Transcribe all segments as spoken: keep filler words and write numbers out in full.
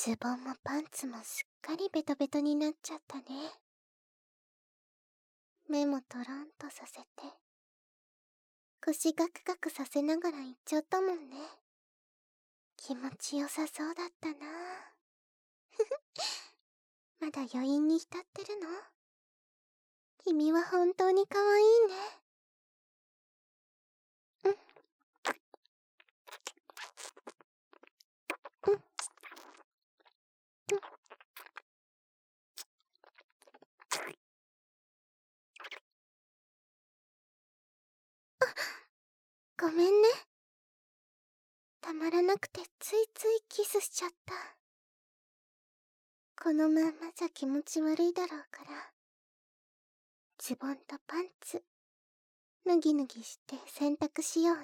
ズボンもパンツもすっかりベトベトになっちゃったね。目もトロンとさせて、腰ガクガクさせながら行っちゃったもんね。気持ちよさそうだったな。ふふ。まだ余韻に浸ってるの？君は本当に可愛いね。うん。うん。うん。あ、ごめんね。たまらなくてついついキスしちゃった。このまんまじゃ気持ち悪いだろうから、ズボンとパンツ、脱ぎ脱ぎして洗濯しようね。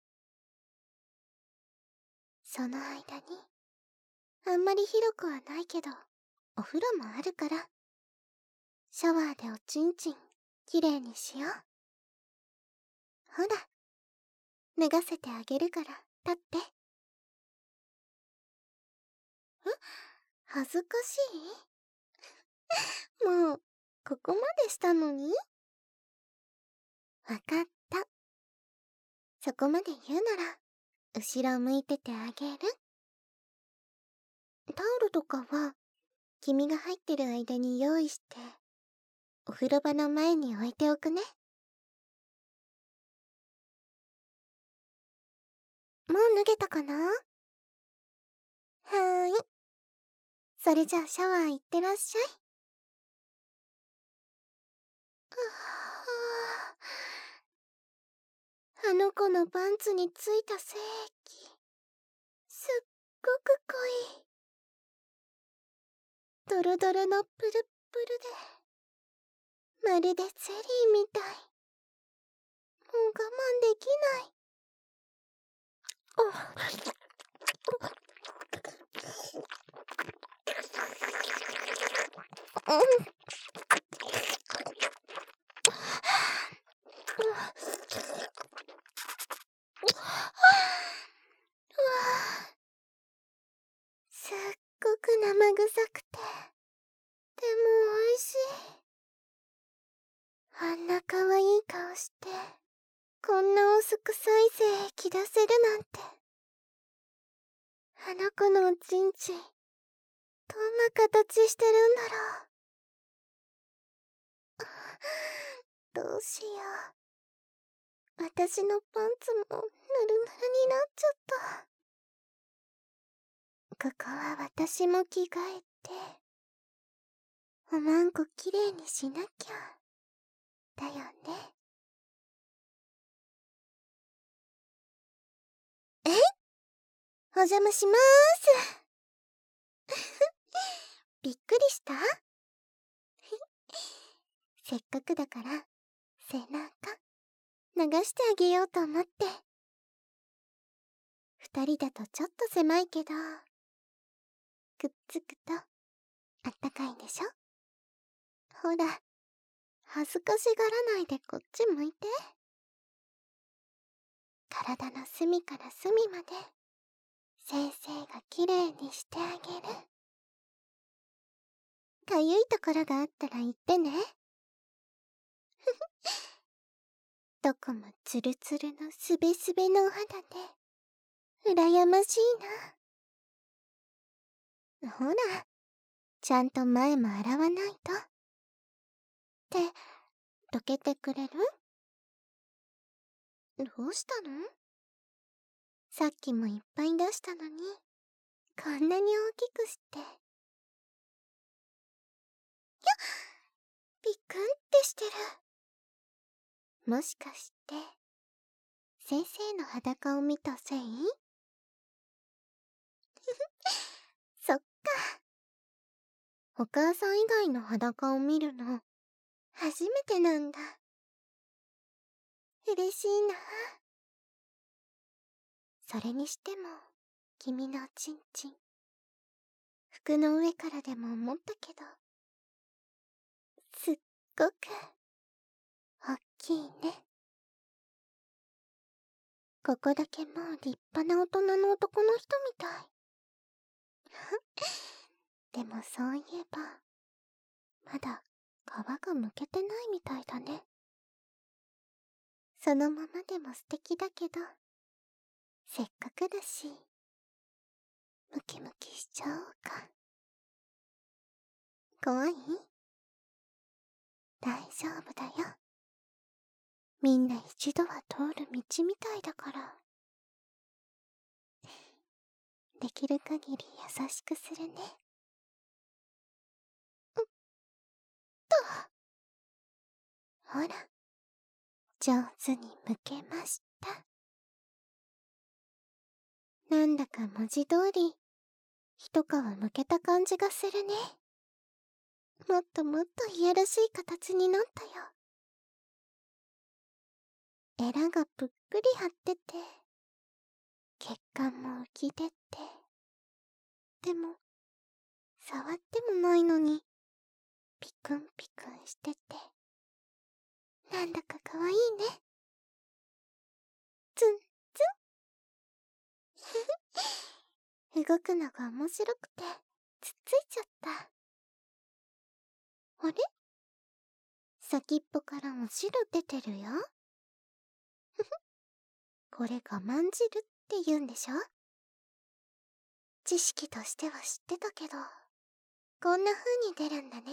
その間に、あんまり広くはないけど、お風呂もあるから、シャワーでおちんちん、きれいにしよう。ほら、脱がせてあげるから、立って。え？恥ずかしい？もう、ここまでしたのに？わかった。そこまで言うなら、後ろ向いててあげる。タオルとかは、君が入ってる間に用意して、お風呂場の前に置いておくね。もう脱げたかな？はーい。それじゃあシャワー行ってらっしゃい。ああの子のパンツについた精液、すっごく濃い。ドロドロのプルップルで、まるでゼリーみたい。もう我慢できない。うん。すっごく生臭くて、でも美味しい。あんな可愛い顔して、こんなお酢臭い精液出せるなんて。あの子のおちんちん、どんな形してるんだろう。どうしよう。私のパンツもぬるぬるになっちゃった。ここは私も着替えて、おまんこきれいにしなきゃ。だよね。えい？お邪魔しまーす。びっくりした？せっかくだから、背中、流してあげようと思って。二人だとちょっと狭いけど、くっつくと、あったかいでしょ？ほら、恥ずかしがらないでこっち向いて。体の隅から隅まで、先生がきれいにしてあげる。かゆいところがあったら言ってね。ふふ。どこもツルツルのすべすべのお肌で、うらやましいな。ほら、ちゃんと前も洗わないと。って、どけてくれる？どうしたの？さっきもいっぱい出したのに、こんなに大きくして。やっ！びっくんってしてる。もしかして、先生の裸を見たせい？ふふ、そっか。お母さん以外の裸を見るの、初めてなんだ。嬉しいな。それにしても、君のおちんちん、服の上からでも思ったけど、すっごく、おっきいね。ここだけもう立派な大人の男の人みたい。 でもそういえば、まだ皮がむけてないみたいだね。そのままでも素敵だけど、せっかくだし、ムキムキしちゃおうか。怖い？大丈夫だよ。みんな一度は通る道みたいだから。できる限り優しくするね。うっと。ほら、上手に剥けました。なんだか文字通り、一皮剥けた感じがするね。もっともっといやらしい形になったよ。エラがぷっくり張ってて、血管も浮き出て、でも、触ってもないのに、ピクンピクンしてて、なんだかかわいいね。ツンツン動くのが面白くて、つっついちゃった。あれ？先っぽからお汁出てるよ。ふふ。これ我慢汁って言うんでしょ？知識としては知ってたけど、こんな風に出るんだね。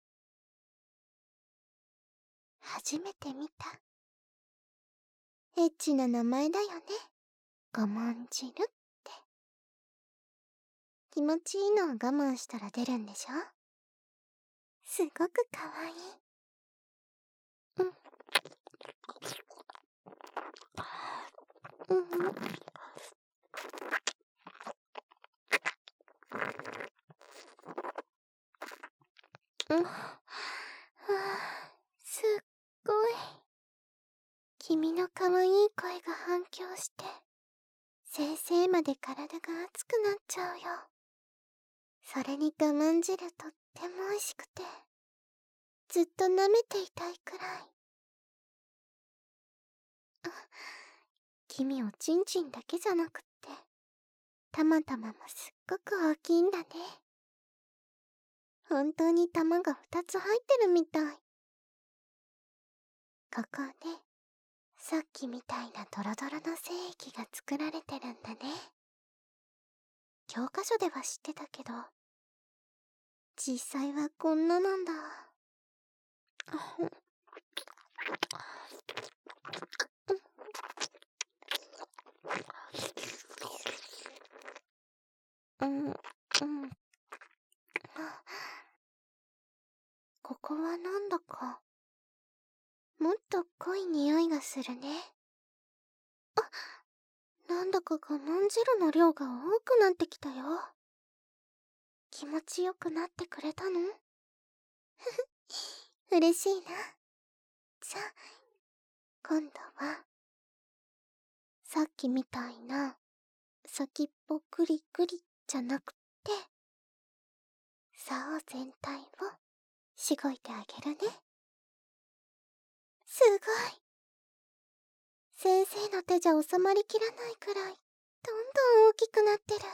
初めて見た。エッチな名前だよね。我慢汁って。気持ちいいのを我慢したら出るんでしょ？すごくかわいい。うん。うん。うん。はあ、すっごい。君のかわいい声が反響して、先生まで体が熱くなっちゃうよ。それに我慢汁とっても美味しくて、ずっと舐めていたいくらい。あ、君おちんちんだけじゃなくって、たまたまもすっごく大きいんだね。本当に玉がふたつ入ってるみたい。ここで、さっきみたいなドロドロの精液が作られてるんだね。教科書では知ってたけど、実際はこんななんだ。うん、うん。ここはなんだか、もっと濃い匂いがするね。あ、なんだか我慢汁の量が多くなってきたよ。気持ちよくなってくれたの？ふふ、嬉しいな。じゃあ、今度は、さっきみたいな、先っぽグリグリじゃなくて、竿全体をしごいてあげるね。すごい。先生の手じゃ収まりきらないくらい、どんどん大きくなってる。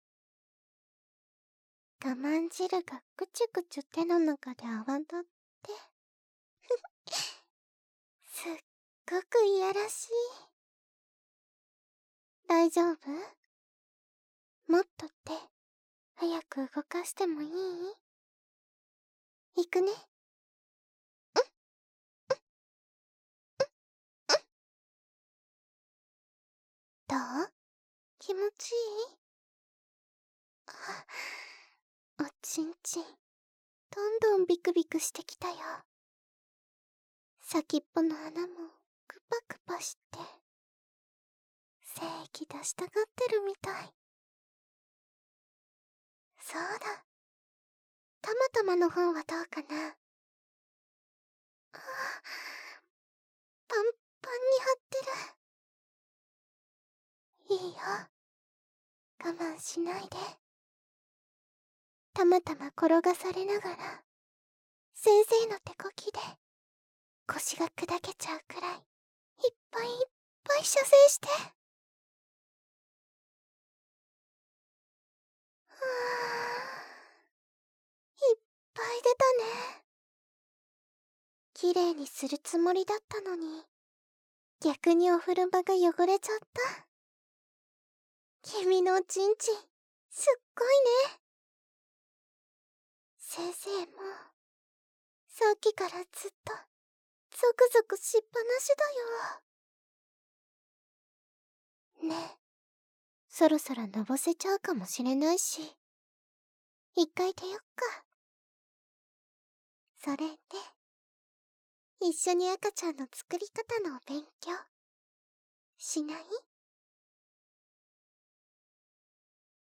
我慢汁がぐちゅぐちゅ手の中で泡立って、すっごくいやらしい。大丈夫？もっと手、早く動かしてもいい？いくね。うん、うん、うん、うん。どう？気持ちいい？あ、おちんちん、どんどんビクビクしてきたよ。先っぽの穴もクパクパして、精液出したがってるみたい。そうだ。たまたまの方はどうかな。ああ、パンパンに張ってる。いいよ。我慢しないで。たまたま転がされながら、先生の手こきで、腰が砕けちゃうくらい、いっぱいいっぱい射精して。はぁ。 綺麗にするつもりだったのに、逆にお風呂場が汚れちゃった。君のおちんちん、すっごいね。先生も、さっきからずっと、ゾクゾクしっぱなしだよ。ねえ、そろそろのぼせちゃうかもしれないし、一回出よっか。それで、一緒に赤ちゃんの作り方のお勉強、しない？